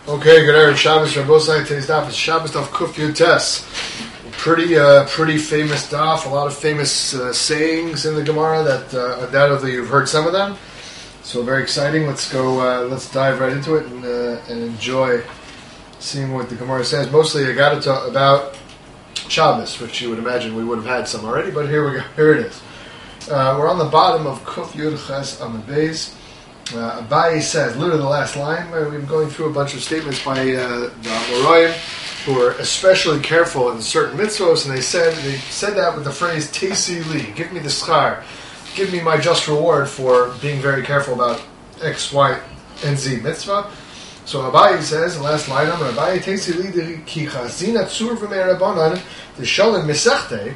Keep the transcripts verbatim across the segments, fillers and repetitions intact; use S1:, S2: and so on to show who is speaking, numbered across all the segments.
S1: Okay, good evening. Shabbos Rabbosai. Today's daf is Shabbos daf Kuf Yud Tes. Pretty, uh, pretty famous daf. A lot of famous uh, sayings in the Gemara that uh, undoubtedly you've heard some of them. So very exciting. Let's go. Uh, let's dive right into it and, uh, and enjoy seeing what the Gemara says. Mostly, I got to talk about Shabbos, which you would imagine we would have had some already. But here we go. Here it is. Uh, we're on the bottom of Kuf Yud Ches Amud Beis. Uh, Abaye says, literally the last line, we've been going through a bunch of statements by uh, the Amoraim, who are especially careful in certain mitzvos, and they said they said that with the phrase Teisi li, give me the schar, give me my just reward for being very careful about X, Y, and Z mitzvah. So Abaye says, the last line, Abaye Teisi li ki chazina tzur v'mei rabbanan t'shalem mesechte.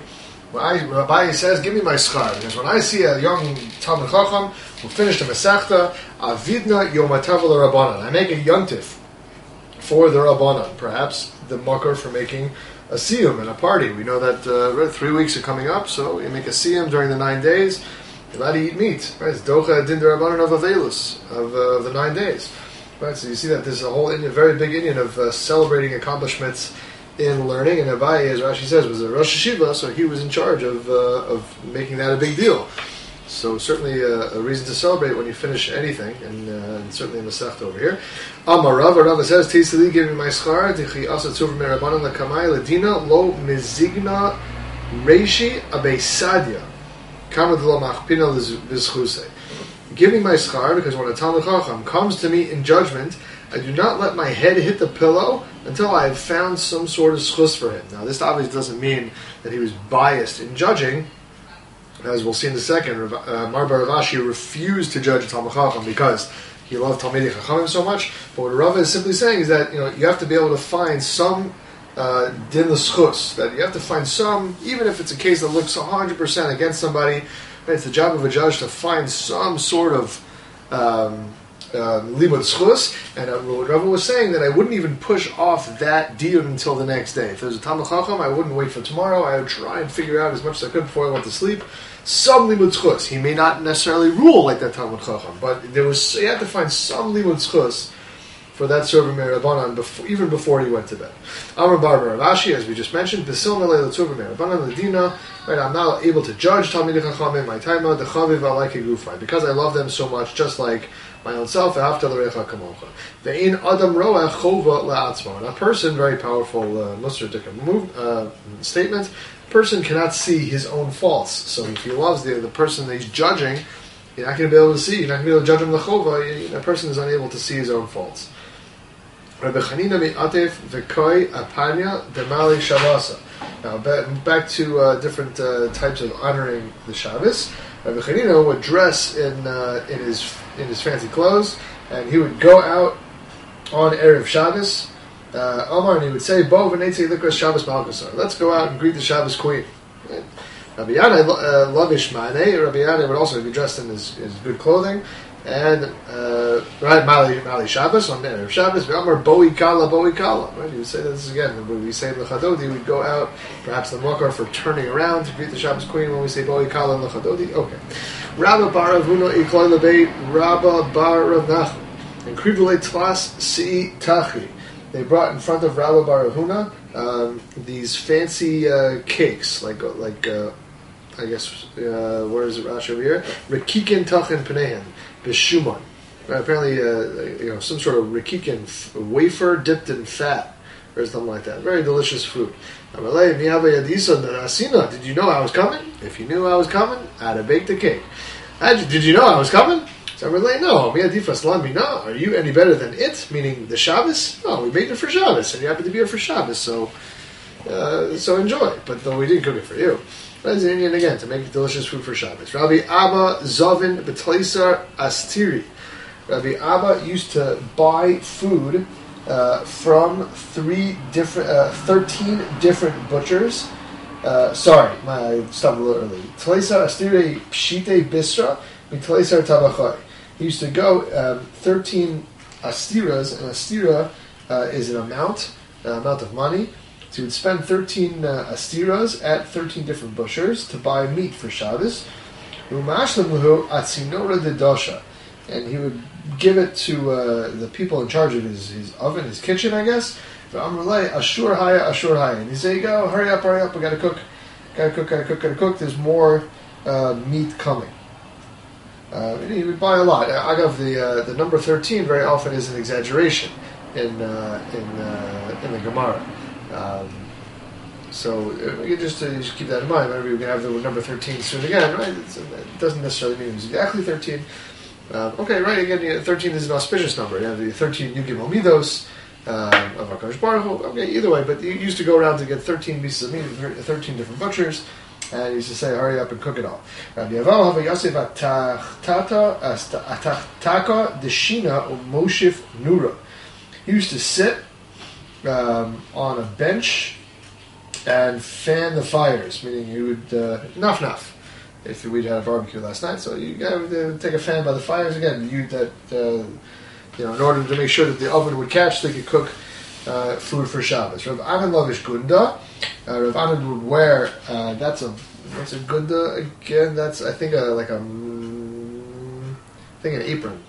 S1: Abaye says, give me my schar, because when I see a young Talmid Chacham who finished a Masechta, Avidna Yomatav l'Rabbanan, I make a yontif for the Rabbanan, perhaps the makar for making a siyum and a party. We know that uh, three weeks are coming up, so you make a siyum during the nine days, you're allowed to eat meat. Right? It's Docha Din Rabbanan of Avelus, of uh, the nine days. Right? So you see that there's a whole Indian, very big Indian of uh, celebrating accomplishments in learning, and Abaye, as Rashi says, was a Rosh Hashiva, so he was in charge of uh, of making that a big deal. So certainly a, a reason to celebrate when you finish anything, and, uh, and certainly in the Masechta over here. Amar Rav, Rav says, Tisali, give me my schar, Tichi asa tzuv merabanan lakamai ledina lo mizigna reishi abesadya kamad lo machpina lizchusei. Give me my schar, because when a Talmid Chacham comes to me in judgment, I do not let my head hit the pillow until I have found some sort of schus for him. Now, this obviously doesn't mean that he was biased in judging. As we'll see in a second, uh, Mar Bar Rav Ashi refused to judge Talmid Chacham because he loved Talmidei Chachamim so much. But what Rav is simply saying is that you know you have to be able to find some uh, din l'schus, that you have to find some, even if it's a case that looks one hundred percent against somebody. Right, it's the job of a judge to find some sort of um, limud schus, and uh, Rav was saying that I wouldn't even push off that deal until the next day. If there's a Talmid Chacham, I wouldn't wait for tomorrow. I would try and figure out as much as I could before I went to sleep. Some limud schus. He may not necessarily rule like that Talmid Chacham, but there was you had to find some limud schus for that servant Merabanan before, even before he went to bed. Amar Bar Rav Ashi, as we just mentioned, Basil Melei L'Tzur Merabanan Ledina. Right, I'm not able to judge Talmidei Chachamim my taima the chaviv alike gufay because I love them so much, just like my own self. Ve'afta l'recha kamocha. Ve'in adam roach chova la'atzmo. A person, very powerful uh, Musar uh, statement. Person cannot see his own faults. So if he loves the the person that he's judging, you're not going to be able to see. You're not going to be able to judge him the chova. That person is unable to see his own faults. Rabbi Chanina mi'atef v'koi apanya demali shavasa. Now back, back to uh, different uh, types of honoring the Shabbos. Rabbi Chanina would dress in uh, in his in his fancy clothes, and he would go out on Erev Shabbos. Uh, Omar, and he would say, "Bo v'neitzi likras Shabbos malchusar." Let's go out and greet the Shabbos queen. Right? Rabbi Yanai uh, lavish manei. Rabbi Yanai would also be dressed in his, his good clothing. And uh, right, Mali Mali Shabbos on Erev Shabbos. V'amar boi kala boi kala. Right, he would say this again. When we say l'chadodi, we'd go out, perhaps the makar for turning around to greet the Shabbos queen. When we say boi kala l'chadodi, okay. Rabba bar Avuna ikloy lebeit Rabba bar Rav Nachman and krivulei tlas si tachi. They brought in front of Rabba bar Avuna um, these fancy uh, cakes, like like uh, I guess uh, where is it Rashi over here? Rekikin tachin penehen. B'shuman. Right, apparently, uh, you know, some sort of rikikin f- wafer dipped in fat, or something like that. Very delicious food. Did you know I was coming? If you knew I was coming, I'd have baked the cake. Did you know I was coming? So I'm like, no, no. Are you any better than it? Meaning the Shabbos? No, we made it for Shabbos, and you happen to be here for Shabbos, so uh, so enjoy. But though we didn't cook it for you. That's the Indian again, to make delicious food for Shabbos. Rabbi Abba Zovin B'Tleisar Astiri. Rabbi Abba used to buy food uh, from three different, uh, thirteen different butchers. Uh, sorry, I stopped a little early. Tleisar Astiri Pshite Bisra B'Tleisar Tabachai. He used to go um, thirteen astiras, and astira uh, is an amount, an amount of money. So he would spend thirteen uh, astiras at thirteen different butchers to buy meat for Shabbos. Umashlemuhu atzinora de dosha. and he would give it to uh, the people in charge of his, his oven, his kitchen, I guess. Amrulay, Ashur Haya, Ashur Haya. And he say, go, hurry up, hurry up, we gotta cook, gotta cook, gotta cook, gotta cook. There's more uh, meat coming. Uh, and he would buy a lot. I got the uh, the number thirteen very often is an exaggeration in uh, in uh, in the Gemara. Um, so uh, you just, uh, you just keep that in mind. Maybe we can have the number thirteen soon again, right? It's, it doesn't necessarily mean it's exactly thirteen. Uh, okay, right, again, thirteen is an auspicious number. You have the thirteen Yugim Omidos um, of HaKadosh Baruch Hu. Okay, either way, but you used to go around to get thirteen pieces of meat, thirteen different butchers, and he used to say, hurry up and cook it all. Rabbi Yaval Hava Yosef Atachtaka Deshina Moshif Nura. He used to sit um, on a bench and fan the fires, meaning he would, uh, naf naf. If we'd had a barbecue last night, so you gotta take a fan by the fires again. You that uh, you know, in order to make sure that the oven would catch, so they could cook uh, food for Shabbos. Rav Anan Lavish Gunda. Uh, Rav Anan would wear. Uh, that's a what's a Gunda again? That's I think a like a mm, I think an apron.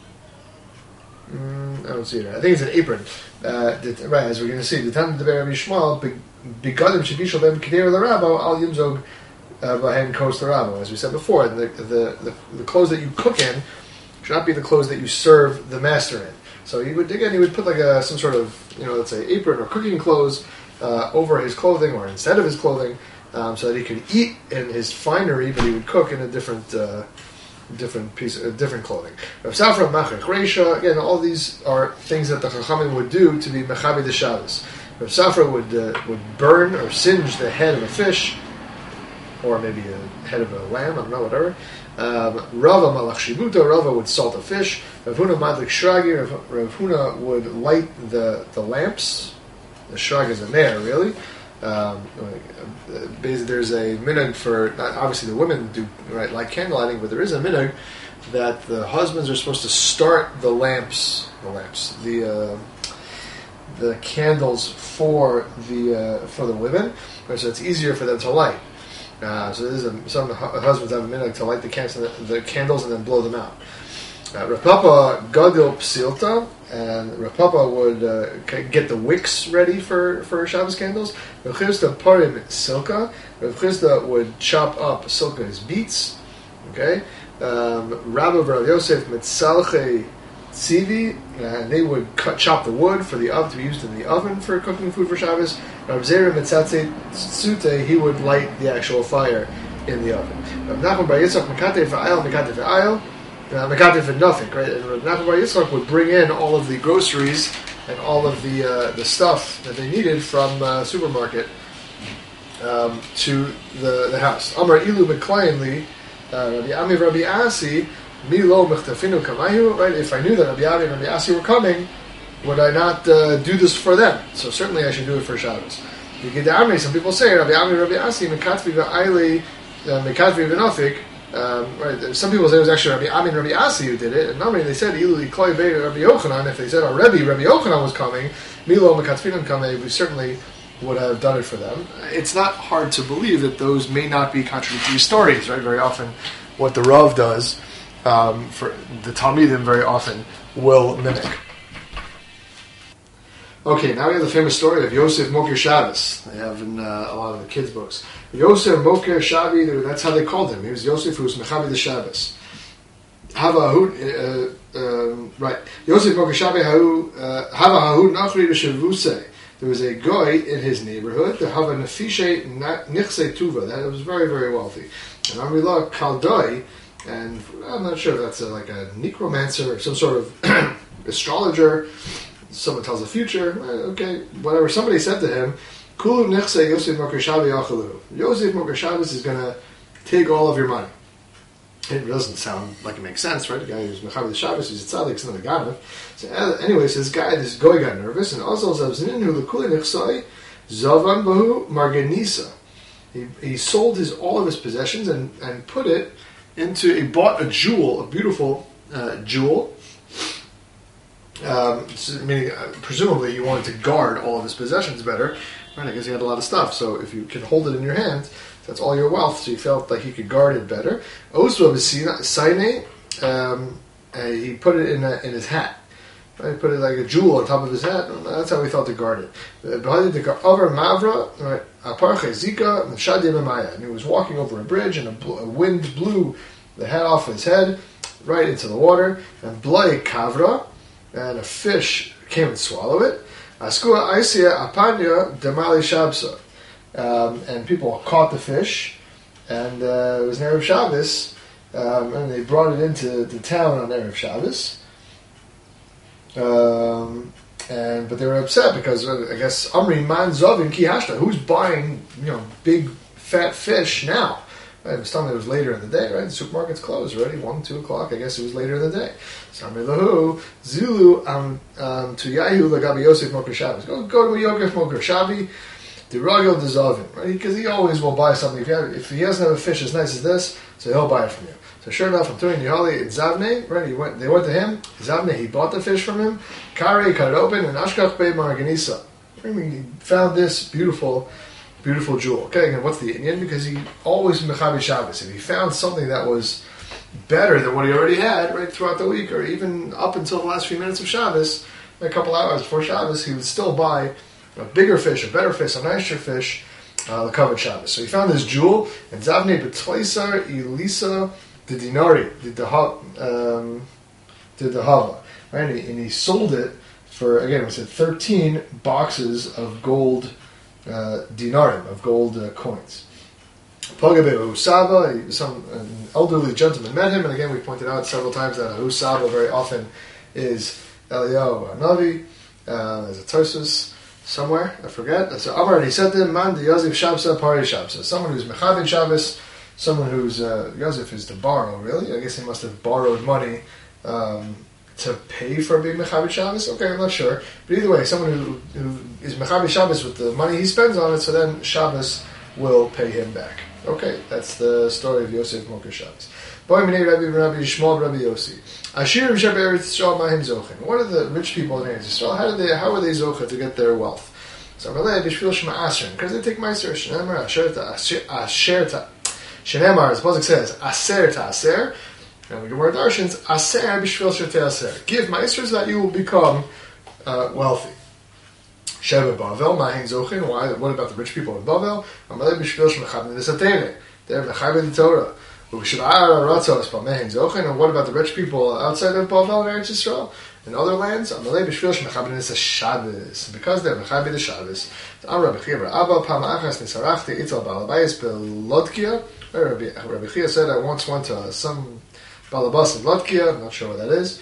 S1: Mm, I don't see it. Right. I think it's an apron. Uh, that, right, as we're going to see, the time of the Rabbi Shmuel begadim shebishol them k'der l'rabo al yimzog. Uh, as we said before, the, the, the, the clothes that you cook in should not be the clothes that you serve the master in. So he would again, he would put like a some sort of, you know, let's say apron or cooking clothes uh, over his clothing or instead of his clothing, um, so that he could eat in his finery, but he would cook in a different uh, different piece, uh, different clothing. Rav Safra Machach Reisha, again, all these are things that the Chachamim would do to be mechabi the Shabbos. Rav Safra would uh, would burn or singe the head of a fish, or maybe a head of a lamb, I don't know, whatever. Um, Rava malach shibuta, Rava would salt a fish. Rav Huna madlik shragi, Rav, Rav Huna would light the, the lamps. The shrag is a nair, really. Um, basically, there's a minhag for, obviously the women do right light candle lighting, but there is a minhag that the husbands are supposed to start the lamps, the lamps, the uh, the candles for the uh, for the women, so it's easier for them to light. Uh, so this is a, some husbands have a minhag to light the candles, the candles and then blow them out. Uh, Rav Papa gadil psilta, and Rav Papa would uh, get the wicks ready for, for Shabbos candles. Rav Chisda parim silka. Rav Chisda would chop up silka's beets. Okay, um, Rabbi Rav Yosef mitzalche tzivi, and they would cut chop the wood for the oven to be used in the oven for cooking food for Shabbos. Rav Zera mitzatze tzute, he would light the actual fire in the oven. Rav Nachman bar Yitzchak mekateh v'ayil, mekateh v'ayil, mekateh for nothing, right? And Rav Nachman bar Yitzchak would bring in all of the groceries and all of the uh, the stuff that they needed from uh, supermarket um, to the, the house. Amar ilu meklayinli, Rabbi Ami Rabbi Asi, Milo mechtafinu kamayu, right? If I knew that Rabbi Ami and Rabbi Asi were coming, would I not uh, do this for them? So certainly I should do it for Shabbos. Some people say Rabbi Ami, Rabbi Asi, mekatvi v'ayli, mekatvi v'nofik. Right? Some people say it was actually Rabbi Ami and Rabbi Asi who did it, and normally they said ilu likloi beit Rabbi Yochanan. If they said our Rebbe, Rabbi Yochanan was coming, Milo mekatvinun kamei, we certainly would have done it for them. It's not hard to believe that those may not be contradictory stories, right? Very often, what the Rav does um, for the Talmidim very often will mimic. Okay, now we have the famous story of Yosef Moker Shabbos. They have in uh, a lot of the kids' books. Yosef Moker Shabbos, that's how they called him. He was Yosef who was Mechavi the Shabbos. Hava Hahud, uh, um, right. Yosef Moker Shabbos, Hava Hahud Nachri Shavuse. There was a guy in his neighborhood, the Hava Nefishe Nichse Tuva, that was very, very wealthy. And Amrilah Kaldai, and I'm not sure if that's a, like a necromancer or some sort of astrologer. Someone tells the future, okay, whatever. Somebody said to him, Kulu Nichse Yosef Moker Shabbos Yachalu. Yosef Moker Shabbos is going to take all of your money. It doesn't sound like it makes sense, right? The guy who's Mechavi the Shabbos, he's a tzaddik, he's not a ganav. So anyways, this guy, this guy got nervous, and also Zavzinu Lekuli Nichsoi Zavan Bahu Marganisa. He he sold his all of his possessions and, and put it into he bought a jewel, a beautiful uh, jewel. Um, so, meaning, uh, presumably, you wanted to guard all of his possessions better, right? I guess he had a lot of stuff, so if you can hold it in your hand, that's all your wealth. So he felt like he could guard it better. Osva b'sine, um, uh, he put it in a, in his hat. Right? He put it like a jewel on top of his hat. And that's how he thought to guard it. Behind the over Mavra, right? Aparche Zika Shadi Mamaya, and he was walking over a bridge, and a, bl- a wind blew the hat off his head right into the water, and Blai Kavra, and a fish came and swallowed it. Askua Aisia Apanya Demali Shabsa. Um, and people caught the fish, and uh, it was Erev Shabbos, um, and they brought it into the town on Erev Shabbos. Um, and but they were upset because uh, I guess Amri Man Zovin Ki Hashta, who's buying, you know, big fat fish now? Right? It was telling me it was later in the day, right? The supermarket's closed already, one, two o'clock. I guess it was later in the day. So Amri Lahu Zulu um um to Yahu Lagabi Yosef Moker Shabbos. Go go to Yosef Moker Shabbos. The Ragel Dezovin, right? Because he always will buy something. If, you have, if he doesn't have a fish as nice as this, so he'll buy it from you. So sure enough, I'm telling you, Yihali and Zavne, right? He went. They went to him. Zavne, he bought the fish from him. Kare cut it open, and Ashkach Beit Marganisa. I mean, he found this beautiful, beautiful jewel. Okay, again, what's the Indian? Because he always Mechabi Shabbos. If he found something that was better than what he already had, right, throughout the week, or even up until the last few minutes of Shabbos, a couple hours before Shabbos, he would still buy a bigger fish, a better fish, a nicer fish, uh, the covered Shabbos. So he found this jewel, and Zavne Betleisar Elisa the Dinari did the um, did the Hava, right? And he, and he sold it for, again, we said thirteen boxes of gold uh, dinarim, of gold uh, coins. Pagabe Husaba, some an elderly gentleman met him, and again we pointed out several times that Husaba very often is Eliyahu Navi, uh, as a Tosus. Somewhere, I forget. So Amar, and he said to him, Man, the Yazif Shabsa, Pari Shabsa. Someone who's Mechabin Shabbos, someone who's, uh, Yazif is to borrow, really. I guess he must have borrowed money um, to pay for being Mechabin Shabbos. Okay, I'm not sure. But either way, someone who, who is Mechabin Shabbos with the money he spends on it, so then Shabbos will pay him back. Okay, that's the story of Yosef Moker Shabbos. Boy, Minei Rabbi Rabbi Shmuel Rabbi Yossi. Ashir V'Shab Eretz Yisrael Mahim Zochin. What are the rich people in Eretz Yisrael? How do they? How are they zocha to get their wealth? So Amalei Bishvil Shema Asher, because they take Meiser. Shenemar Asher Ta Asher Ta. Shenemar, as the pasuk says, Aser Ta Aser. And we get word Darshins Aser Bishvil Shete Aser. Give Meiser so that you will become uh, wealthy. Sheva Bavel Mahim Zochin. Why? What about the rich people in Bavel? Amalei Bishvil Shema Chabin Desatere. They're Mechabin the Torah. And what about the rich people outside of Bavel and Eretz Yisrael and other lands? Because they're Mechabi the Shabbos. Rabbi Chia said, I once went to some balabas in Lotkia, I'm not sure what that is.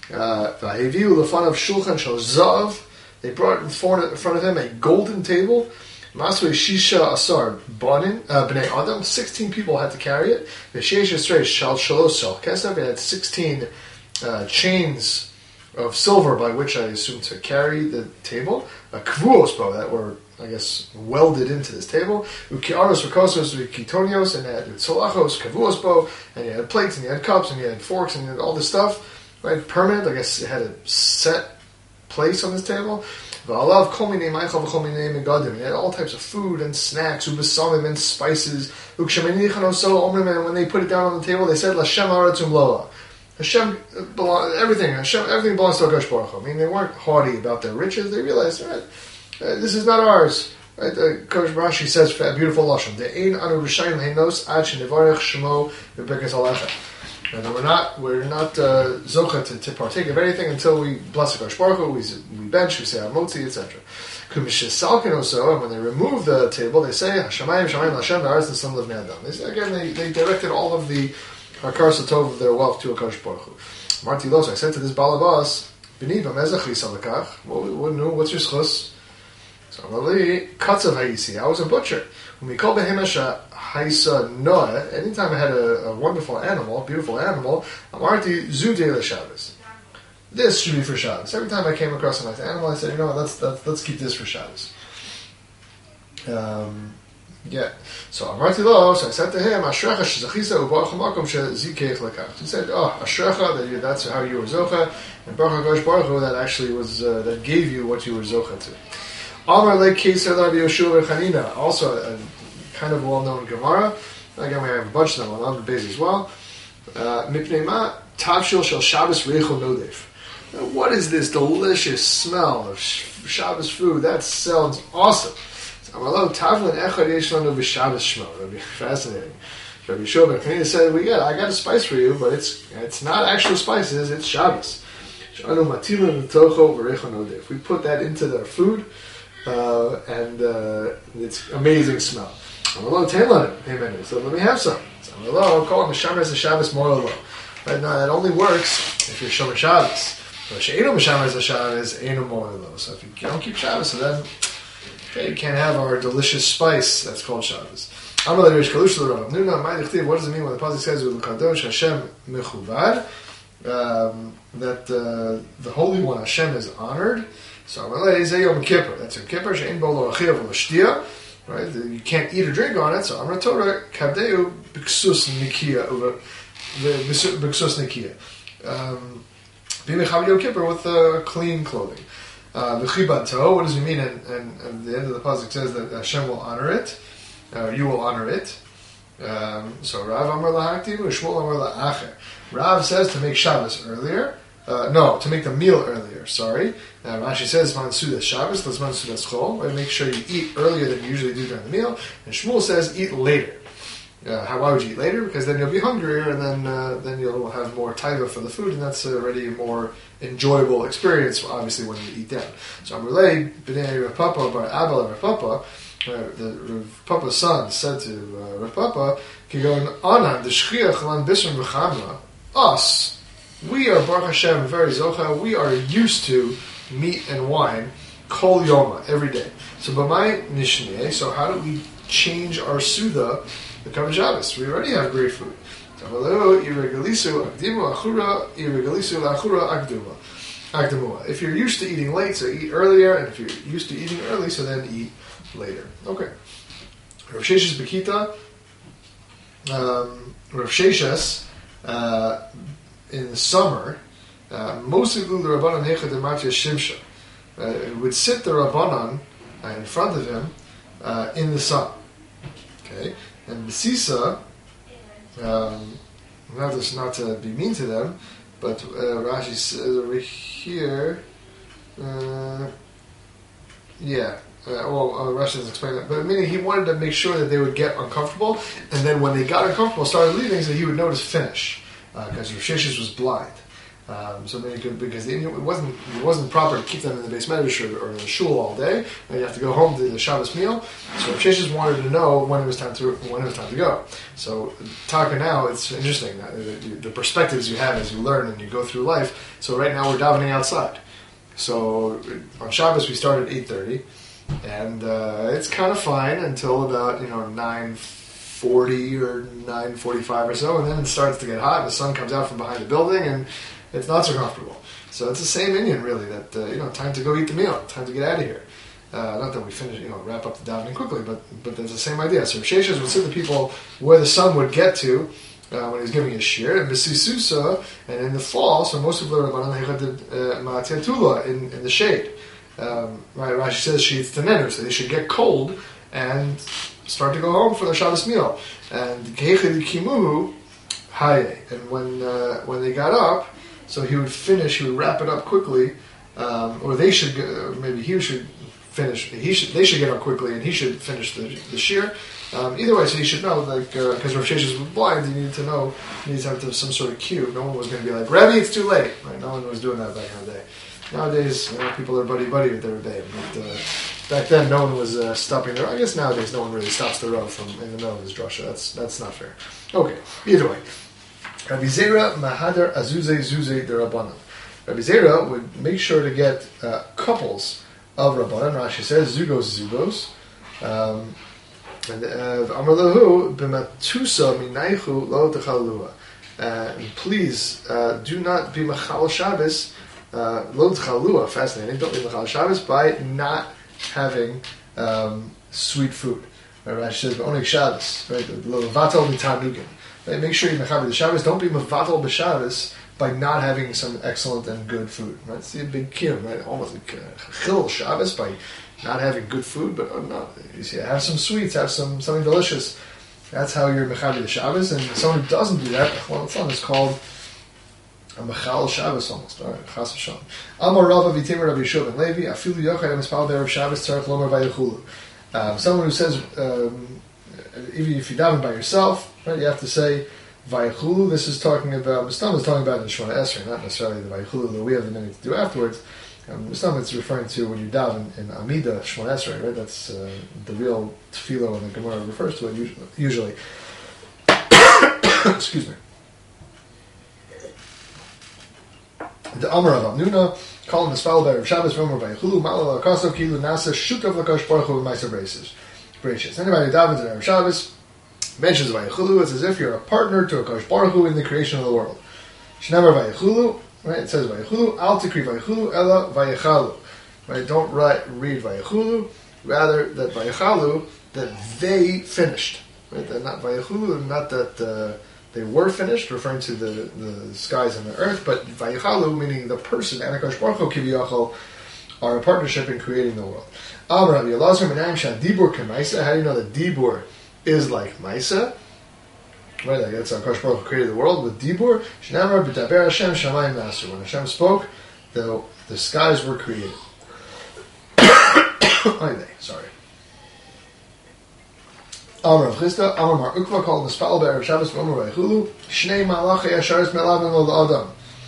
S1: They brought in front of him a golden table. Maswe Shisha Asar Banin Bnei Adam. Sixteen people had to carry it. V'sheish Yisrael Shal Shalos Shal Kesef. It had sixteen uh, chains of silver by which I assume to carry the table. A kvuos bow that were, I guess, welded into this table. Ukiaros Rakosos Vikitonios, and it had solachos kvuos bow, and you had plates and you had cups and you had forks and you had all this stuff, right? Permanent. I guess it had a set place on this table. He had all types of food and snacks, ubesamim and spices. And when they put it down on the table, they said, "Lashem haratzum loa." Hashem belong, everything. Hashem, everything belongs to Hakadosh Baruch Hu. I mean, they weren't haughty about their riches. They realized, right, uh, this is not ours. Right? Uh, Kodesh Rashi says, a beautiful lashon. De'ein anu rishayim heinos ad shenevarech shemo b'berkas alecha. And we're not we're not uh, zocha to, to partake of anything until we bless Hakadosh Baruch Hu, we, we bench, we say Amotzi, et cetera. And when they remove the table, they say Hashemayim Shamayim Lashem V'Aretz L'Sam L'Vnei Adam. They say, again, they, they directed all of the Hakar Satov of their wealth to Hakadosh Baruch Hu. Marti Los, I said to this balabas, B'niva Mezachis Alakach. What what's your schus? So Amali Katzav Hayisi. I was a butcher. When we call Behemasha Haisa Noah, anytime I had a, a wonderful animal, beautiful animal, Amarti Zudei Shabbos. This should be for Shabbos. Every time I came across a nice animal, I said, you know what, let's, let's, let's keep this for Shabbos. Um, yeah. So Amarti Lo, so I said to him, Ashrecha Shezachisa Ubarach HaMakom Shezikeich Lekach. He said, oh, Ashrecha, that you, that's how you were Zocha, and Baruch HaKadosh Baruch Hu, that actually was, uh, that gave you what you were Zocha to. Amar Le Keser Rabbi Yoshua Chanina, also a, a kind of well-known Gemara. Again, we have a bunch of them on the base as well. Mipnei ma tavshil shel Shabbos reichel nodef. What is this delicious smell of Shabbos food? That sounds awesome. Tavlin echad yesh lanu b'Shabbos shmo. That'd be fascinating. Rabbi Shua ben said, "We got, I got a spice for you, but it's it's not actual spices. It's Shabbos." We put that into their food, uh, and uh, it's amazing smell. So let me have some. So call it Shabbos a Shabbos moilo. Right now, that only works if you're Shomer Shabbos. So if you don't keep Shabbos, so then okay, you can't have our delicious spice that's called Shabbos. What does it mean when the pasuk says "Kadosh Hashem mechuvad"? Um, that uh, the Holy One Hashem is honored. So that's Yom Kippur. That's Yom Kippur. She'ein bo lo achiv v'lo shtia. Right? You can't eat or drink on it. So Amar Torah kadeu b'ksus nikia over b'ksus nikia. B'mecham Yom Kippur with uh, clean clothing. V'chibato. What does it mean? And, and, and the end of the pasuk says that Hashem will honor it. Uh, you will honor it. Um, so Rav Amar lahaktiv u'Shmuel Amar la'acher. Rav says to make Shabbos earlier. Uh, no, to make the meal earlier. Sorry. Uh, Rashi says man sudas Shabbos, let's man sudas chol. Right? Make sure you eat earlier than you usually do during the meal. And Shmuel says eat later. Uh, how? Why would you eat later? Because then you'll be hungrier, and then uh, then you'll have more taiva for the food, and that's already a more enjoyable experience. Obviously, when you eat down. So Amrulei b'nei Rav Papa bar Abel and Rav Papa. Uh, the Rav Papa's son said to uh, Rav Papa, "Kigon anan the shchiach lan bisrim v'chamra." Us, we are Baruch Hashem very zocha. We are used to meat and wine kol yoma every day. So b'may nishnei. So how do we change our suda the Kavod Shabbos? We already have great food. So if you're used to eating late, so eat earlier, and if you're used to eating early, so then eat later. Okay. Rav Sheshes Bekita, um, Rav Sheshes, uh, in the summer, mostly the Rabbanan Hechad Dematya Shimsha, would sit the Rabbanan uh, in front of him uh, in the sun. Okay, and the Sisa, um, not to, not to be mean to them, but uh, Rashi says over here, uh, yeah. Uh, well, uh, Rashi doesn't explain that, but meaning he wanted to make sure that they would get uncomfortable, and then when they got uncomfortable, started leaving, so he would know to finish, because uh, Rav Sheshes was blind. Um, so maybe could, because they, it wasn't it wasn't proper to keep them in the base medrash or, or in the shul all day, and you have to go home to the Shabbos meal. So Rav Sheshes wanted to know when it was time to when it was time to go. So talking now, it's interesting that the, the perspectives you have as you learn and you go through life. So right now we're davening outside. So on Shabbos we start at eight thirty. And uh, it's kind of fine until about, you know, nine forty or nine forty-five or so, and then it starts to get hot, and the sun comes out from behind the building, and it's not so comfortable. So it's the same Indian, really, that, uh, you know, time to go eat the meal, time to get out of here. Uh, not that we finish, you know, wrap up the davening quickly, but but there's the same idea. So Sheshes would sit the people where the sun would get to uh, when he was giving his shir, and B'sisusa, and in the fall, so most of the Rabbanan Hechad Ma'atiatula in in the shade. Um, right, Rashi says she eats tenenu, so they should get cold and start to go home for their Shabbos meal. And kimuhu haye. And when uh, when they got up, so he would finish. He would wrap it up quickly, um, or they should. Go, maybe he should finish. He should. They should get up quickly, and he should finish the the shir. Um, either way, so he should know, like, because uh, Rav Sheshes was blind, he needed to know. He needed to have some sort of cue. No one was going to be like, Rebbe, it's too late. Right? No one was doing that back in the day. Nowadays, you know, people are buddy-buddy with their Rebbe. But uh, back then, no one was uh, stopping their... I guess nowadays, no one really stops the Rav from in the middle of his drasha. That's that's not fair. Okay, either way. Rabbi Zera Mahadar Azuzei Zuzei de Rabbanan. Rabbi Zera would make sure to get uh, couples of Rabbanan. Rashi says, Zugos Zugos. Um, and Amar Lahu b'matusa minaychu lo techalua. And please uh, do not be machal Shabbos. Uh, Lo T'chalua, fascinating. Don't be Machal Shabbos by not having um, sweet food. Right, Rashi says, "Only Shabbos." Right, Levatal b'tanugin. Right, make sure you mechaber the Shabbos. Don't be mevatal b'Shabbos by not having some excellent and good food. Right, it's a big kiyum, right? Almost like chil Shabbos by not having good food. But oh, no, you see, have some sweets, have some something delicious. That's how you're Mechavi the Shabbos. And someone who doesn't do that, well, it's is called a Mechal Shabbos almost. All right, Chas v'shalom. Amar Rava v'timer Rabbi Yeshua ben Levi, afilu yochad ha-mispal be'erev Shabbos tzarech lomar vayechulu. Um, someone who says, um, even if you daven by yourself, right, you have to say vayechulu. This is talking about, Mistam is talking about in Shemona Esrei, not necessarily the vayechulu that we have the minute to do afterwards. Um, Mistam it's referring to when you daven in Amida, Shemona Esrei, right? That's uh, the real tefillah when the Gemara refers to it usually. usually. Excuse me. The Amar of Amnuna, calling the spell bearer of Shabbos, Romer by Chulu, Malala Kaso, Kilu, Nasa, Shutav Lakash Baruch Hu, Maisa Braces. Braces. Anybody who davens in Erev Shabbos mentions Vayechulu, it's as if you're a partner to a Kadosh Baruch Hu in the creation of the world. Shnamar Vayechulu, right? It says Vayechulu, Al Tikri Vayechulu, Ella Vayechalu. Right? Don't write, read Vayechulu, rather that Vayechalu, that they finished. Right? That not Vayechulu, not that. Uh, They were finished, referring to the, the skies and the earth, but Vayechalu, meaning the person, and HaKadosh Baruch Hu Kiviyachol, are a partnership in creating the world. Amar Rabbi Elazar Menayim Shad Dibur K'Maisa. How do you know that Dibur is like Maisa? Right, like that's how HaKadosh Baruch Hu created the world with Dibur. Shnamar B'Daber Hashem Shamayim Nasu. When Hashem spoke, the the skies were created. Sorry. Amar Rav Chisda, Amar Mar Ukva, called the Spal Be'erev Shabbos V'Omer Vayechulu, Shnei Malachei Yasharis Me'lavin Lo L'Adam.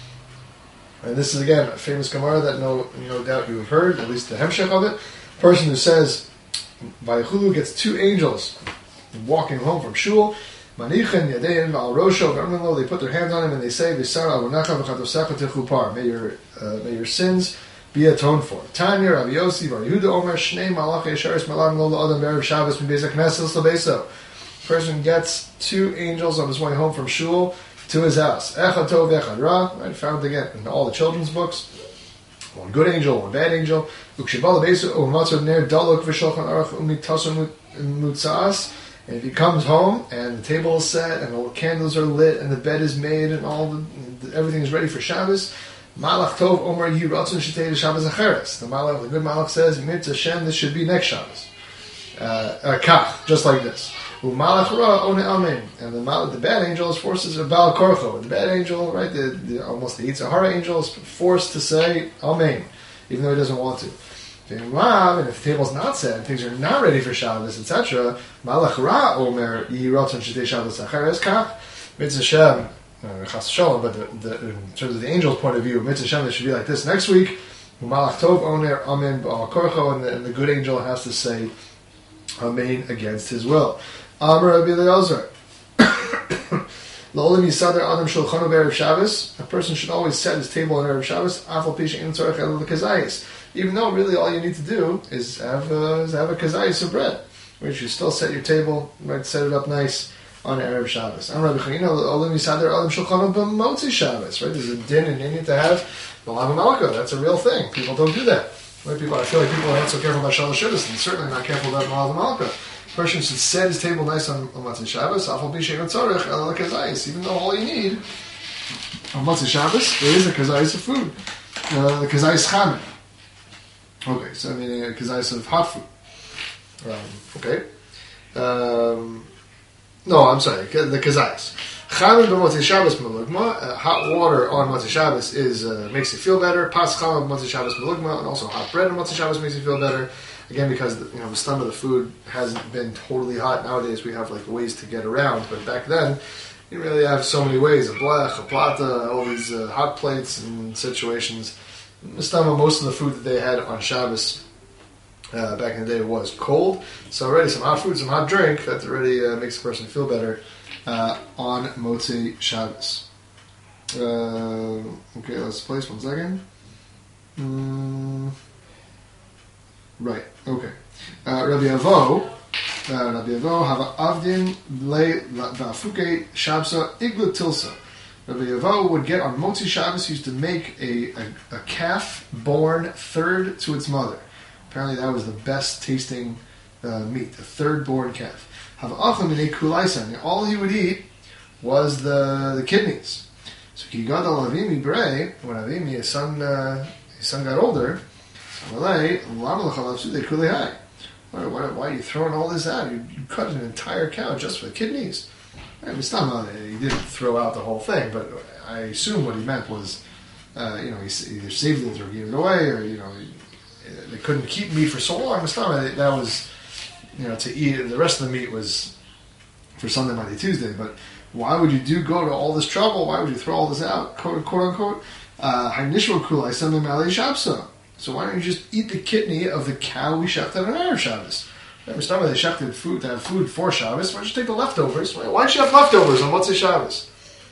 S1: And this is again a famous Gemara that no no doubt you have heard, at least the Hemshech of it. The person who says Vayechulu gets two angels walking home from shul. Manichin Yadein V'Al Rosho V'Omer Lo. They put their hands on him and they say, V'Sar Avunacha V'Chatosecha Techupar. May your uh, may your sins be atoned for. Tanya, Rabbi Yossi, Bar Yehuda Omer, Shnei Malachei Yasharis Me'lavin Lo L'Adam Be'erev Shabbos M'Beis HaKnesses L'Beiso. Person gets two angels on his way home from shul to his house. Echad Tov, Echad Ra, right, found again in all the children's books. One good angel, one bad angel. Ukshibal L'Beiso, U'matzor Ner Daluk V'Shulchan Aruch U'Mitasu Mutzas. And if he comes home and the table is set and all the candles are lit and the bed is made and all the, everything is ready for Shabbos, Malach Tov Omer Yi Ratzon Shetei Shabbos Acheres. The Malach, the good Malach says, Mirtz Hashem, this should be next Shabbos. Uh, uh, Kach, just like this. U'Malach Ra One Amen. And the Malach, the bad angel is forced to Baal Korcho. The bad angel, right, the, the almost the Yitzhak Hara angel is forced to say Amen, even though he doesn't want to. And if the table's not set and things are not ready for Shabbos, et cetera, Malach Ra Omer Yi Ratzon Shetei Shabbos Acheres Kach. Mirtz Hashem. Uh, but the, the, in terms of the angel's point of view, Mitzvah Shem, it should be like this next week. Malach Tov Oner Amen Ba'al Korcho, and the, and the good angel has to say Amen against his will. Amar Rabbi Elazar. L'olam yisader adam shulchanu be'erev Shabbos. A person should always set his table on erev Shabbos. Afal pi she'ein tzorech ela l'kazayis. Even though really all you need to do is have a, is have a kazayis of bread, which you still set your table, right? Set it up nice on Erev Shabbos. I'm Rabbi Chanina, Olam Yisader Olam Shulchanu B'Motzi Shabbos, right? There's a din and Indian to have Malav Malka. That's a real thing. People don't do that. Right? People, I feel like people are not so careful about Shalosh Shabbos and certainly not careful about Malav Malka. A person should set his table nice on, on Motzei Shabbos, Afal B'Shem Tzorech, El Kazayis. Even though all you need on Motzei Shabbos, there is a Kazayis of food. Uh, the Kazayis Chamen. Okay, so I mean a Kazayis of hot food. Um, okay. Um... No, I'm sorry, the kazayis. Chamin b'motzei Shabbos melugma. Hot water on Motzei Shabbos is uh, makes you feel better. Pas chamin b'motzei Shabbos melugma, and also hot bread on Motzei Shabbos makes you feel better. Again, because the, you know the stomach of the food hasn't been totally hot. Nowadays we have like ways to get around, but back then you really have so many ways: a blech, a plata, all these uh, hot plates and situations. The stomach, most of the food that they had on Shabbos Uh, back in the day it was cold, so already some hot food, some hot drink, that already uh, makes a person feel better uh, on Motzei Shabbos. Uh, okay, let's place one second. Mm, right, okay. Uh, Rabbi Avo, uh, Rabbi Avo, Hava Avdin Le Vafuke Shabsa Iglu Tilsa. Rabbi Avo would get on Motzei Shabbos, he used to make a, a, a calf born third to its mother. Apparently that was the best tasting uh, meat, the third born calf. All he would eat was the, the kidneys. So he got Avimi Bre, when Avimi, his son, uh, his son got older, Why, why, why are you throwing all this out? You, you cut an entire cow just for the kidneys. I mean, it's not, he didn't throw out the whole thing, but I assume what he meant was, uh, you know, he either saved it or gave it away, or, you know, they couldn't keep meat for so long. That was, you know, to eat. The rest of the meat was for Sunday, Monday, Tuesday. But why would you do go to all this trouble? Why would you throw all this out, quote, quote unquote? Uh, so why don't you just eat the kidney of the cow we shechted on Erev Shabbos? Remember, some of they shechted food to have food for Shabbos. Why don't you take the leftovers? Why don't you have leftovers on Motzei Shabbos?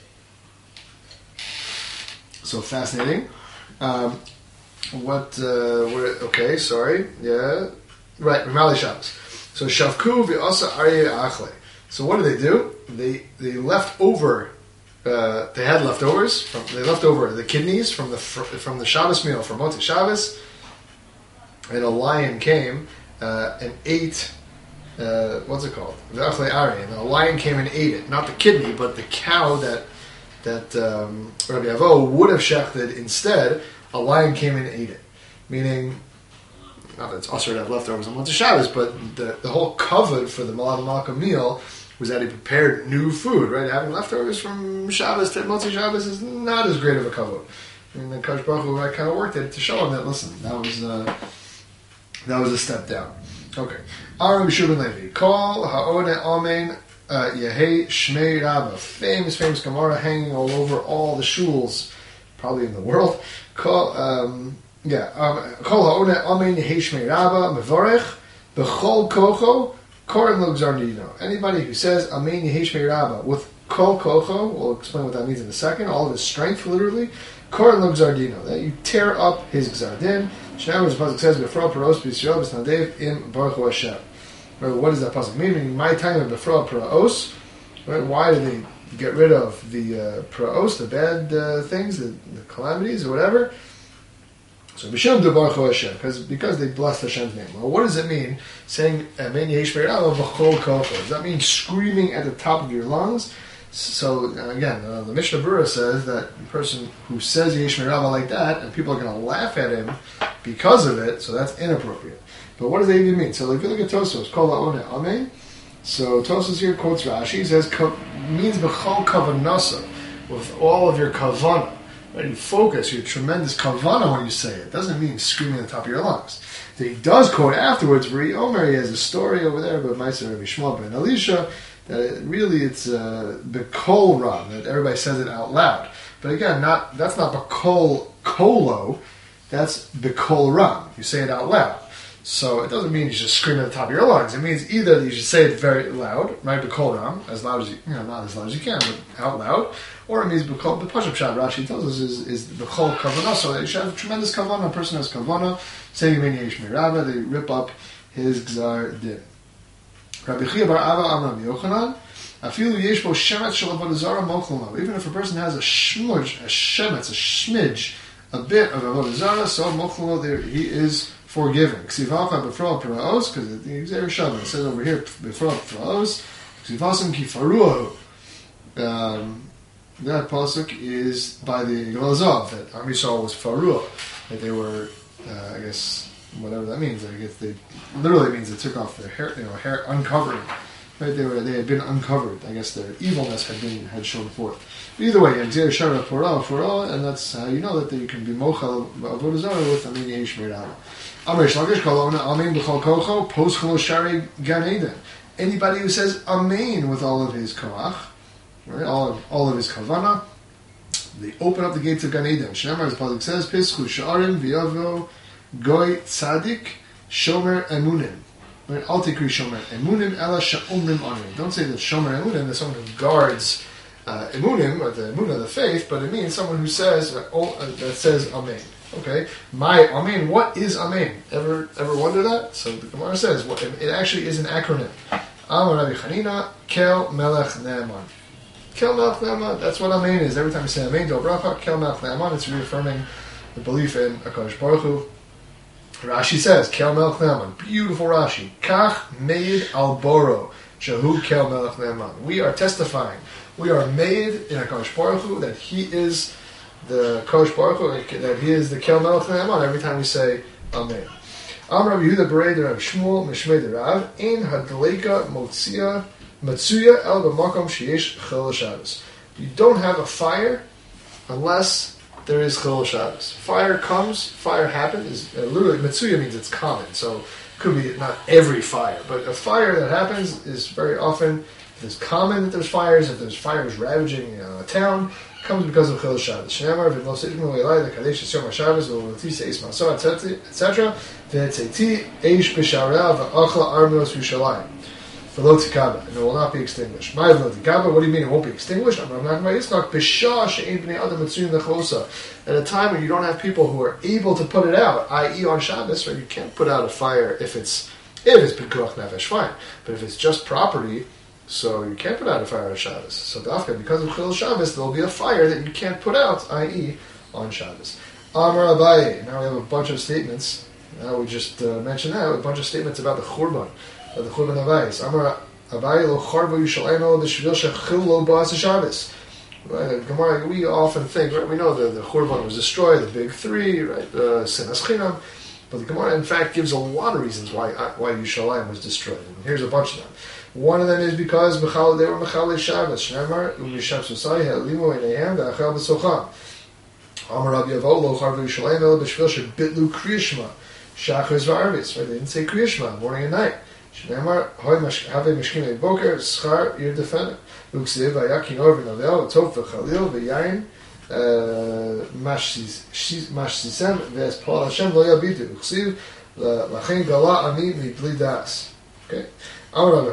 S1: So fascinating. Um, what? Uh, what? Okay, sorry. Yeah, right. Ramali Shabbos. So shavku v'asa aryeh achle. So what did they do? They they left over. Uh, they had leftovers. From, they left over the kidneys from the from the Shabbos meal for Motzei Shabbos, and a lion came uh, and ate. Uh, what's it called? V'achle aryeh. And the lion came and ate it. Not the kidney, but the cow that that um, Rabbi Avo would have shechted instead. A lion came and ate it, meaning. Not that it's usher to have leftovers on Motzei Shabbos, but the, the whole kavod for the Malad Malka meal was that he prepared new food, right? Having leftovers from Shabbos to Motzei Shabbos is not as great of a kavod. I mean, the Kadosh Baruch Hu kind of worked it to show him that, listen, that was uh, that was a step down. Okay. Aram Shubin Levi. Kol ha'one amen yehei shmei Rabba. Famous, famous Gemara hanging all over all the shuls, probably in the world. Kol... Um, Yeah, Kol ha'one amen yehei shmei Rabba mevorech b'chol kocho koren lo gzardino. Anybody who says amen yehei shmei Rabba with kol kocho, we'll explain what that means in a second. All of his strength, literally, koren lo gzardino. That you tear up his gzardin. Shnei as the pasuk says b'fro paros b'yisrael b'snadev im baruch hu Hashem. What does that pasuk mean? Meaning my time of b'fro paros. Right? Why did they get rid of the uh, paros, the bad uh, things, the, the calamities, or whatever? So B'Shem de Baruch Hu Hashem, because because they blessed Hashem's name. Well, what does it mean saying Amen Yehi Shmei Rabba B'Chol Kocho? Does that mean screaming at the top of your lungs? So again, uh, the Mishnah Berurah says that the person who says Yehi Shmei Rabba like that, and people are going to laugh at him because of it, so that's inappropriate. But what does that even mean? So if you look at Tosfos, Kol Ha'one Amen. So Tosfos here quotes Rashi. He says means B'Chol Kavanasa, with all of your kavanah. Right, you focus, your tremendous kavanah when you say it. It doesn't mean screaming at the top of your lungs. So he does quote afterwards, where he, Omer, he has a story over there about Ma'aser Rabbi Shmuel ben Elisha, that it, really it's uh, B'kol Ram, that everybody says it out loud. But again, not that's not B'kol Kolo, that's B'kol Ram. You say it out loud. So it doesn't mean you just scream at the top of your lungs. It means either you should say it very loud, right, B'kol Ram, as loud as you, you know, not as loud as you can, but out loud, or it means B'kol, the Pashup Shad Rashi tells us is, is B'kol Kavanah, so that you should have tremendous Kavanah. A person has Kavanah, saying Yehi Shmei Rabba, they rip up his Gzar Din. Rabbi Chia bar Ava Amram Yochanan, Afilu Yesh Bo Shemetz Shel Avodah Zara Mochel. Even if a person has a shmudge, a shemetz, a shmidge, a bit of Avodah Zara, so Mochel, there he is forgiven. Ksivacha b'fro praos, because the Xer Shabbat it says over here b'fro praos. Ksivasim ki faruahu. Um, that pasuk is by the Glazov that Am Yisrael was faruah, that they were, uh, I guess, whatever that means. I guess they literally means they took off their hair, you know, hair uncovering. Right, they were they had been uncovered. I guess their evilness had been had shown forth. But either way, Xer Shabbat Porah Porah, and that's how you know that you can be mochel avodah zarah with Amin Yehi Shmei Rabba. Anybody who says Amen with all of his koach, right, all of, all of his kavanah, they open up the gates of Gan Eden. Shemar, as the pasuk says, Pischu Sha'arim V'Yavo Goy Tzadik Shomer Emunim. Right, Al Tikri Shomer Emunim Ela Sha'omrim Anim. Don't say that Shomer Emunim is someone who guards uh, Emunim, or the Emunah, the faith, but it means someone who says uh, oh, uh, that says Amen. Okay, my Amen. What is Amen? Ever ever wonder that? So the Gemara says what, it actually is an acronym. Amar Rabbi Chanina Kel Melech Ne'eman. Kel Melech Ne'eman. That's what Amen is. Every time you say Amen, Do Bracha, Kel Melech Ne'eman, it's reaffirming the belief in HaKadosh Baruch Hu. Rashi says Kel Melech Ne'eman. Beautiful Rashi. Kach made al boro shahu Kel Melech Ne'eman. We are testifying. We are made in HaKadosh Baruch Hu that He is the Kosh Baruch Hu, that he is the Kel Melech Ne'eman every time we say Amen. Amar Rabbi Yehuda Berei Rav Shmuel Mishmei Rav Ein Hadleika Motzia Matsuya El B'Makom Sheyesh Chil Shabbos. You don't have a fire unless there is Chil Shabbos. Fire comes, fire happens. Uh, literally, Matsuya means it's common, so it could be not every fire, but a fire that happens is very often. It's common that there's fires. If there's fires ravaging you know, a town, it comes because of Chil Shabbos. Shneimar v'nos idmu elai l'kadesh yom haShabbos v'olati seis maso et cetera. V'etzeti eish b'sharei v'achla armos Yerushalayim. V'lo tikaba, and it will not be extinguished. My v'lo tikaba. What do you mean it won't be extinguished? I'm not going to Yitzchak b'shah she'ein b'nei adam mitzuyin l'chlosa. At a time when you don't have people who are able to put it out, that is, on Shabbos, right? You can't put out a fire if it's if it's pikuach nefesh, fine. But if it's just property. So you can't put out a fire on Shabbos. So Dafka, because of Chil Shabbos, there will be a fire that you can't put out, that is on Shabbos. Amar Abaye. Now we have a bunch of statements. Now we just uh, mentioned that, a bunch of statements about the Churban, about the Churban Abayis. Amar Abaye lo charbo Yushalayim lo b'shvil shechil lo ba'as Shabbos. Right, Gemara, we often think, right, we know the, the Churban was destroyed, the big three, right, the Sinas Chinam, but the Gemara in fact gives a lot of reasons why why Yushalayim was destroyed. And here's a bunch of them. One of them is because they were Mechalei Shabbos. Shneimar u'misham susai ha'limu eineihem v'achel b'socham. Amar Rabbi Yavo lo charvu Yushalayim elo b'shvil shebitlu kriyishma shachris v'arvis. Right? They didn't say kriyishma morning and night. Shneimar hoy have mishkinei boker schar ir defendant. Uksiv v'yakinor v'navel v'tov v'chalil v'yayin mashsisem v'espal Hashem lo yabitu. Uksiv lachen gala ani mibli das. Okay. They were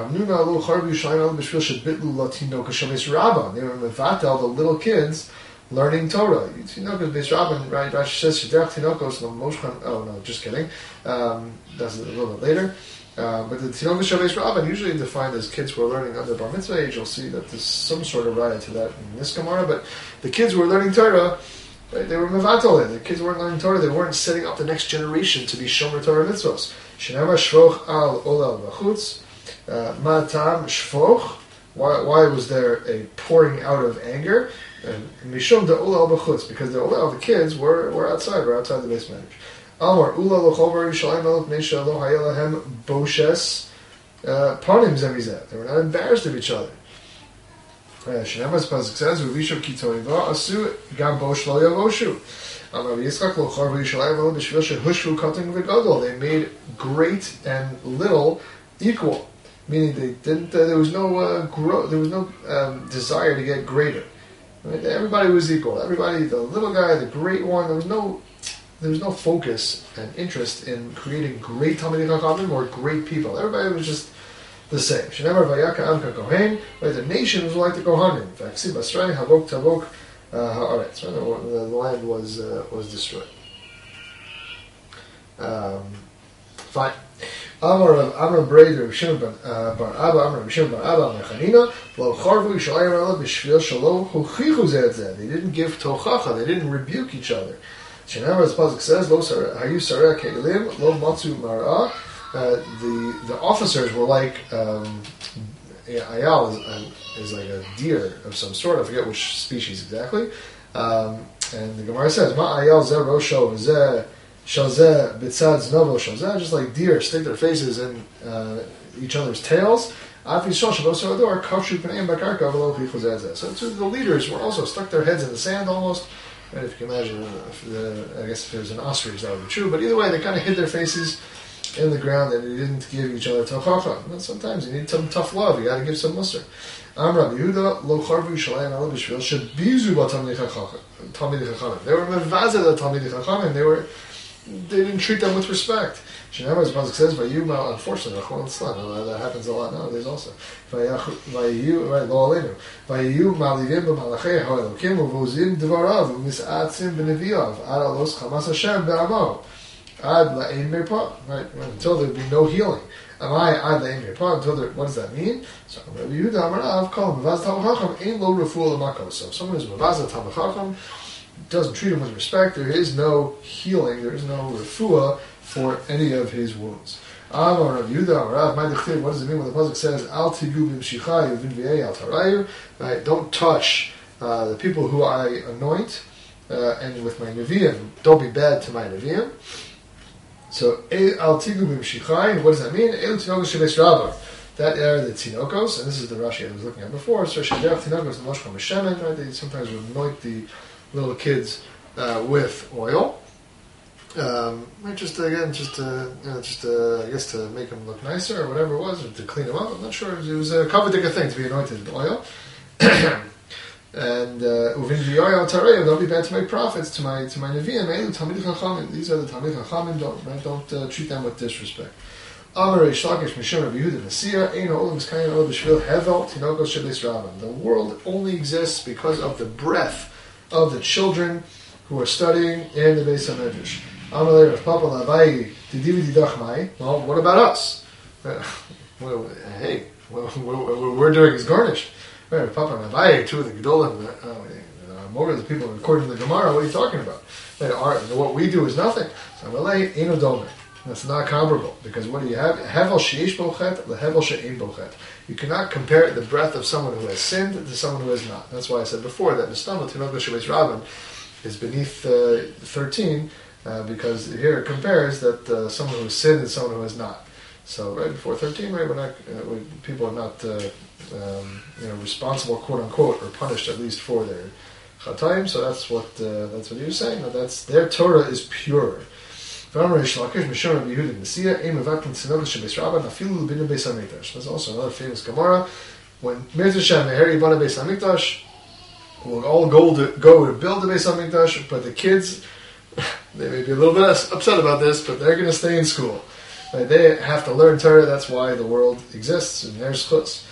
S1: mevatel the little kids learning Torah. Tinokos Beis Rabban, right? Rashi says Shidach Tinokos lo Moshchan. Oh no, just kidding. Um, that's a little bit later. Uh, but the Tinokos Beis Rabban usually defined as kids who are learning under Bar Mitzvah age. You'll see that there's some sort of riot to that in this Gemara. But the kids who were learning Torah, right, they were mevatel. The kids weren't learning Torah. They weren't setting up the next generation to be Shomer Torah mitzvos. Shenema shvoch al olal v'chutz. Uh, Matam shvoch. Why, why was there a pouring out of anger? And mishum de ula b'chutz, because the ula of the kids were, were outside, were outside the base marriage. Amar ula lochover Yishalayim elok neisha lo hayelahem boshes panim zemizeh. They were not embarrassed of each other. Shnemas pasuk says uvishu kitoiva asu gam bosh lo yavoshu. Amar Yitzchak lo charvu Yishalayim elok b'shvil shehushvu cutting v'gadol. They made great and little equal. Meaning they didn't. Uh, there was no uh, growth. There was no um, desire to get greater. Right? Everybody was equal. Everybody, the little guy, the great one. There was no. There was no focus and interest in creating great Talmidei Chachamim or great people. Everybody was just the same. Shenemar vayaka amka kohen. Right? The nation was like the Kohanim. Vaksi basrei havok tavok haaretz. The land was uh, was destroyed. Um, fine. Amar Amar Breder Rav Shimon bar Abba Amar Rav Shimon bar Abba Mechanina Lo Charvu Yishalayim Ela B'Shvil Shelo Huchichu Zeh Zeh. They didn't give tochacha. They didn't rebuke each other. Shenamar, as pasuk says, Lo Hayu Sareh Ke'ilim Lo Matzu Marah. The the officers were like um, Ayal is, is like a deer of some sort. I forget which species exactly. Um, and the Gemara says Ma Ayal Zeh Rosho Zeh. Shazeh bitzad novel shazeh, just like deer stick their faces in uh, each other's tails. So the leaders were also stuck their heads in the sand almost. Right, if you can imagine, if the, I guess if it was an ostrich that would be true. But either way, they kind of hid their faces in the ground and they didn't give each other tochacha. Sometimes you need some tough love. You got to give some muster. Am Rabbi Yehuda lo charvu Yishalayim ela b'shvil shebizu b'talmidei chachamim. They were mevazeh the talmidei chachamim. They were. They didn't treat them with respect. Shenamar, as Pasuk says, "Vayyu." Unfortunately, that happens a lot nowadays also. Vayyu, right? Lo aleinu. Vayyu malivim b'malachei ha'elokim uvozim dvarav umisatzim b'neviyav ad alos chamas Hashem be'amahu ad la'ein mirpah. Right, until there be no healing. Am I ad la'ein mirpah? Until there, what does that mean? So Rabbi Yehuda Amarav kol mevaz talmid chacham ein lo refuah l'makom. So if someone is mevaz talmid chacham, doesn't treat him with respect, there is no healing, there is no refuah for any of his wounds. Amar Rav Yehuda, Rav Ma'adechtiv, what does it mean when the pasuk says, Al tigu b'mshichai v'in v'yei al tarayu? Right, don't touch uh, the people who I anoint, uh, and with my neviim, don't be bad to my neviim. So, al tigu b'mshichai, what does that mean? Elu tinokos shebeis rabba. That are the tinokos, and this is the Rashi I was looking at before. So, shederach tinokos the moshcham b'shemen, right? They sometimes would anoint the little kids uh, with oil. Um, just again, just to, you know, just to, I guess to make them look nicer or whatever it was, or to clean them up. I'm not sure. It was a kavadika thing to be anointed with oil. And uvin v'yoyal tareim, they'll be bad to my prophets, to my to my neviim. Elu talmid chachamim. These are the talmid chachamim. Don't right, don't uh, treat them with disrespect. Amar Reish Lakish Mishum Rabbi Yehuda Nasiya Ein Olam Miskayin Olam B'Shvil Hevel Tinokos Shebeis Rabban. The world only exists because of the breath of the children who are studying in the Beis Hamedrash. Amar Rav Papa Labai Didivi Didachmai. Well, what about us? Well, hey, what we're doing is garnished. Right, Papa Labai, two of the Gedolim, uh, more of the people according to the Gemara. What are you talking about? Right, our, what we do is nothing. Amalei Ein Odomer. That's not comparable, because what do you have? Hevel sheish bochet, lehevel she'ein bochet. You cannot compare the breath of someone who has sinned to someone who has not. That's why I said before that Nistama Tinokos Shebeis Rabban is beneath uh, thirteen, uh, because here it compares that uh, someone who has sinned and someone who has not. So right before thirteen, right, we're not, uh, we, people are not uh, um, you know, responsible, quote unquote, or punished at least for their chatayim. So that's what uh, that's what he was saying. That that's their Torah is pure. There's also another famous Gemara. When Mirz Hashem Meheri Bana Beis Hamikdash, we'll all go to, go to build the Beis Hamikdash, but the kids, they may be a little bit upset about this, but they're going to stay in school. Right? They have to learn Torah. That's why the world exists, and there's chutz.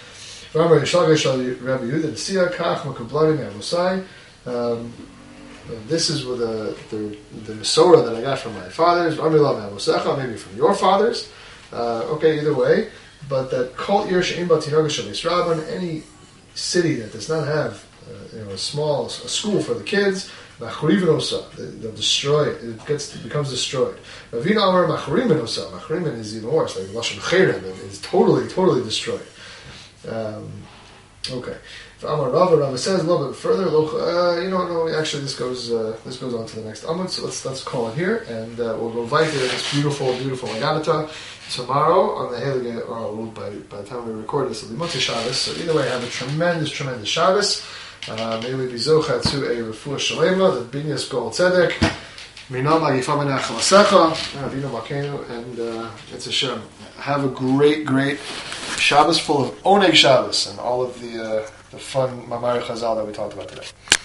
S1: Um, This is with the the, the Masorah that I got from my fathers, maybe from your fathers. Uh, okay, either way. But that Kol Ir She'ein Ba Tinokos Shebeis Rabban, any city that does not have uh, you know, a small a school for the kids, Machriven Osa, they'll destroy it. It gets it becomes destroyed. Ravina Amar Machrimen Osa. Machrimen is even worse, like Lashon Cherem. It's totally, totally destroyed. Um, okay. Amar Rava, Rava says a little bit further. Uh, you know, no, actually, this goes uh, this goes on to the next Amud. So let's let's call it here, and uh, we'll go right to this beautiful, beautiful Magadata tomorrow on the Heilige. Or well, by by the time we record this, it'll be Motzei Shabbos. So either way, have a tremendous, tremendous Shabbos. Uh, may we be zocha to a refuah shalema, the binyas Goel Tzedek, Minam Agifa Menach Lasecha, Avinu Malkeinu, and uh, it's Hashem. Have a great, great Shabbos full of Oneg Shabbos and all of the. Uh, The fun Mamari Chazal that we talked about today.